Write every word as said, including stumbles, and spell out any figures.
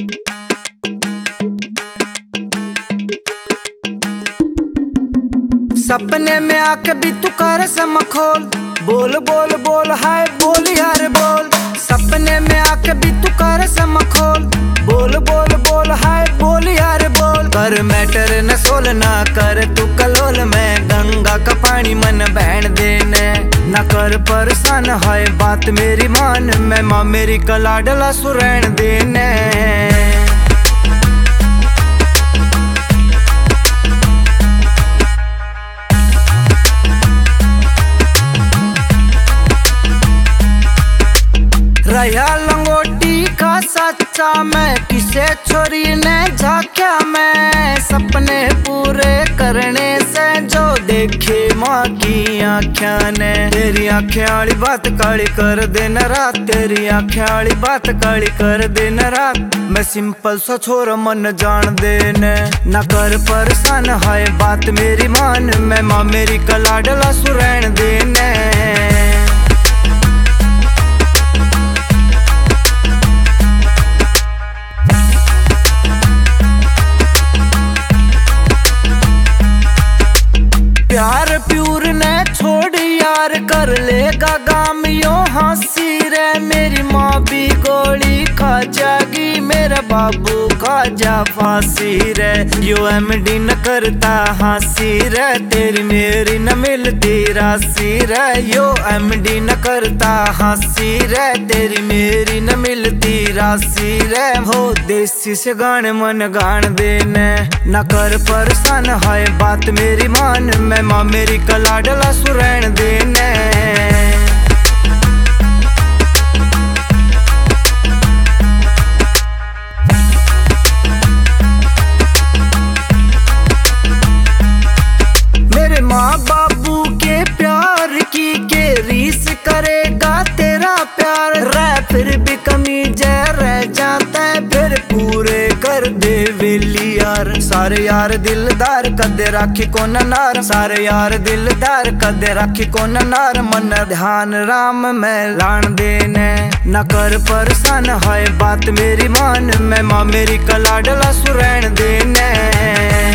सपने में आके भी तू कर समखोल, बोल बोल बोल हाय बोल यार बोल। सपने में आके भी तू कर समखोल, बोल बोल बोल हाय बोल यार बोल। कर मैटर न सोल ना कर तू कलोल, मैं गंगा का पानी मन बहन देने। न कर परेशान हाय बात मेरी मान, मैं माँ मेरी कलाडला सुरैन देने। रहा लंगोटी का सच्चा मैं, किसे छोरी ने झाक्या मैं। सपने पूरे करने से जो देखे माँ की आँखिया ने। तेरी आँखें वाली बात काली कर दिन रात, तेरी आँखें वाली बात काली कर दिन रात। मैं सिंपल सा छोरा मन जान देने। न कर परेशान हाय बात मेरी मान, मैं माँ मेरी कलाडला सुरैन देने। प्यार प्यूर ने छोड़ यार कर लेगा गाम यो हंसी रे। मेरी माँ भी गोली खा जागी, मेरा बाबू खा जा फांसी रे। यो एमडी न करता हंसी रे, तेरी मेरी न मिलती राशि रे। यो एमडी न करता हंसी रे, तेरी मेरी न मिलती राशि रे। हो देसी से गाने मन गान देने। न कर परेशान हाय बात मेरी मान, मैं माँ मेरी कलाडला सुरैन देने। मेरे माँ बाबू के प्यार की के रीस करेगा तेरा प्यार रे। फिर भी कमी जय रह जाता है, फिर पूरे कर दे वेली यार। सारे यार दिलदार कदे राखी को नार, सारे यार दिलदार कदे राखी को नार। मन ध्यान राम में लान देने। न कर परेशान हाय बात मेरी मान, मैं माँ मेरी कलाडला सुरैन देने।